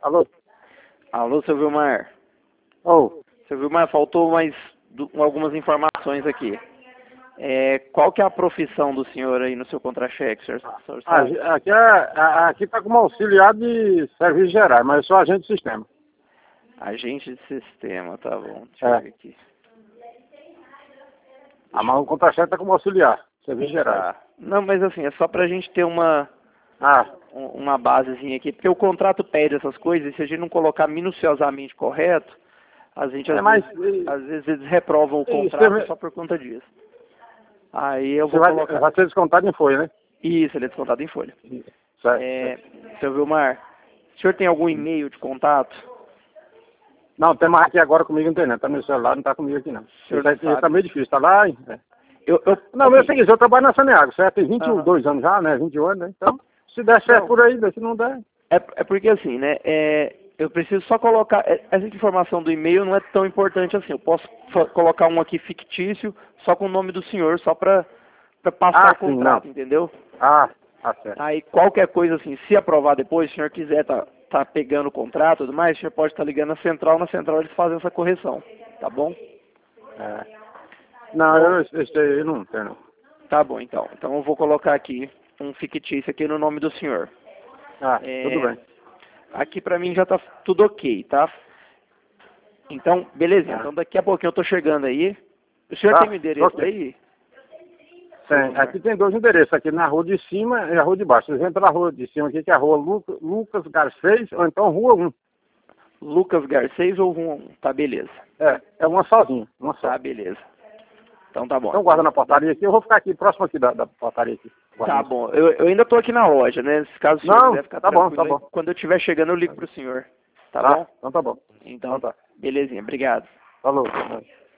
Alô? Alô, seu Vilmar. Oh. Seu Vilmar, faltou mais algumas informações aqui. Qual que é a profissão do senhor aí no seu contra-cheque, senhor sabe? Aqui tá como auxiliar de serviços gerais, mas eu sou agente de sistema. Agente de sistema, tá bom. Deixa eu ver aqui. Mas o contra-cheque tá como auxiliar, serviços gerais. Não, mas assim, é só pra gente ter uma basezinha aqui, porque o contrato pede essas coisas, e se a gente não colocar minuciosamente correto, a gente às vezes eles reprovam o contrato só por conta disso. Aí eu vou colocar... Vai ser descontado em folha, né? Isso, ele é descontado em folha. Certo. Seu Vilmar, o senhor tem algum e-mail de contato? Não, tem mais aqui agora comigo, não tem não. Tá no meu celular, não tá comigo aqui não. Isso tá meio difícil, tá lá, hein? Não, mas é o seguinte, eu trabalho na Saneago, certo? Tem 22 anos já, né? 21 anos, né? Então, se der certo por aí, se não der... É porque assim, né? Eu preciso só colocar... Essa informação do e-mail não é tão importante assim. Eu posso colocar um aqui fictício, só com o nome do senhor, só pra passar o contrato, entendeu? Tá certo. Aí qualquer coisa assim, se aprovar depois, se o senhor quiser tá pegando o contrato e tudo mais, o senhor pode estar ligando na central eles fazem essa correção, tá bom? Não, eu não tenho não. Tá bom, então. Então eu vou colocar aqui um fictício aqui no nome do senhor. Tudo bem. Aqui pra mim já tá tudo ok, tá? Então, belezinha. Então daqui a pouquinho eu tô chegando aí. O senhor tem o endereço aí? Tem. Aqui tem dois endereços, aqui na rua de cima e a rua de baixo. Vocês vêm pela rua de cima aqui, que é a rua Lucas Garcês, ou então rua 1. Lucas Garcês ou rua 1? Tá, beleza. É uma sozinha. Tá, beleza. Então tá bom. Então guarda na portaria aqui, eu vou ficar aqui, próximo aqui da portaria aqui. Tá bom. Eu ainda tô aqui na loja, né? Se caso o senhor quiser ficar tranquilo, tá bom. Quando eu estiver chegando eu ligo pro senhor. Tá bom? Então tá bom. Então tá. Belezinha, obrigado. Falou.